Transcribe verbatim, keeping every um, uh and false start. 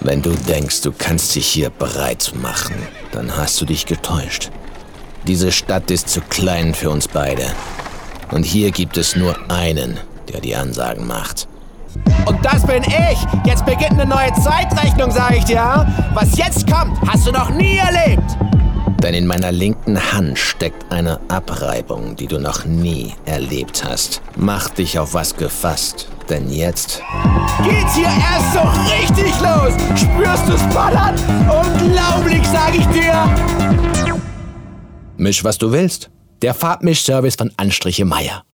Wenn du denkst, du kannst dich hier breit machen, dann hast du dich getäuscht. Diese Stadt ist zu klein für uns beide. Und hier gibt es nur einen, der die Ansagen macht. Und das bin ich! Jetzt beginnt eine neue Zeitrechnung, sag ich dir! Was jetzt kommt, hast du noch nie erlebt! Denn in meiner linken Hand steckt eine Abreibung, die du noch nie erlebt hast. Mach dich auf was gefasst, denn jetzt geht's hier erst so richtig los! Spürst du's ballern? Unglaublich, sag ich dir! Misch, was du willst. Der Farbmischservice von Anstriche Meier.